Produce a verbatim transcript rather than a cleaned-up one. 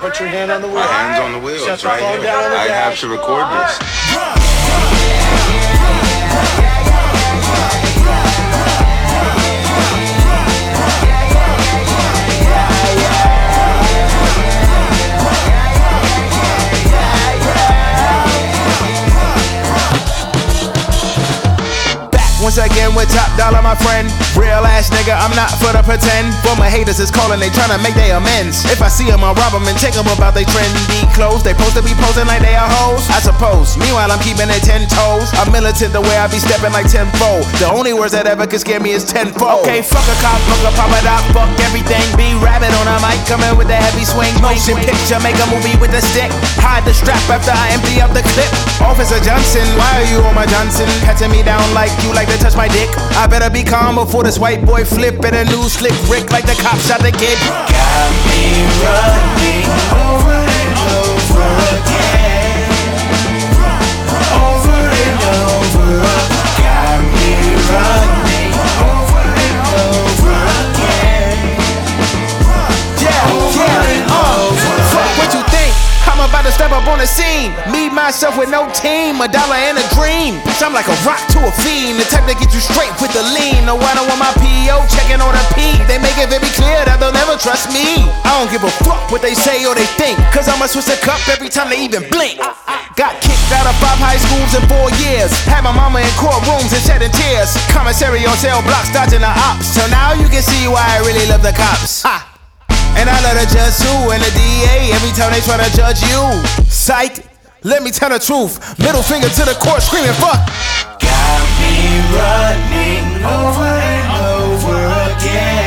Put your hand on the wheel. My hand's on the wheel. Shut It's the right phone here. down on the I have dash. to record this. Once again with Top Dollar, my friend. Real ass nigga, I'm not for the pretend. For my haters is calling, they tryna make they amends. If I see them, I'll rob them and take them about they trendy clothes. They supposed to be posing like they are hoes, I suppose. Meanwhile, I'm keeping it ten toes. I'm militant the way I be stepping like tenfold. The only words that ever could scare me is tenfold. Okay, fuck a cop, fuck a pop it up, fuck everything. Be rabbit on a mic, coming with the heavy swing. Motion picture, make a movie with the stick. Hide the strap after I empty up the clip. Officer Johnson, why are you on my Johnson? Patting me down like you like to touch my dick. I better be calm before this white boy flip and a new slick Rick like the cop shot the kid. Got me running over and over again. Over and over. Got me running over and over again. Yeah, yeah, uh, fuck what you think. I'm about to step up on the scene. Me, myself with no team, a dollar and a dream. Bitch, I'm like a rock to a fiend, the type that get you straight with the lean. No, I don't want my P O checking on a P. They make it very clear that they'll never trust me. I don't give a fuck what they say or they think, cause I'ma switch the cup every time they even blink. Got kicked out of five high schools in four years. Had my mama in courtrooms and shedding tears. Commissary on cell blocks dodging the ops. So now you can see why I really love the cops. Ha! And I let a judge sue and the D A every time they try to judge you. Psych, let me tell the truth. Middle finger to the court screaming fuck. Got me running over and over again.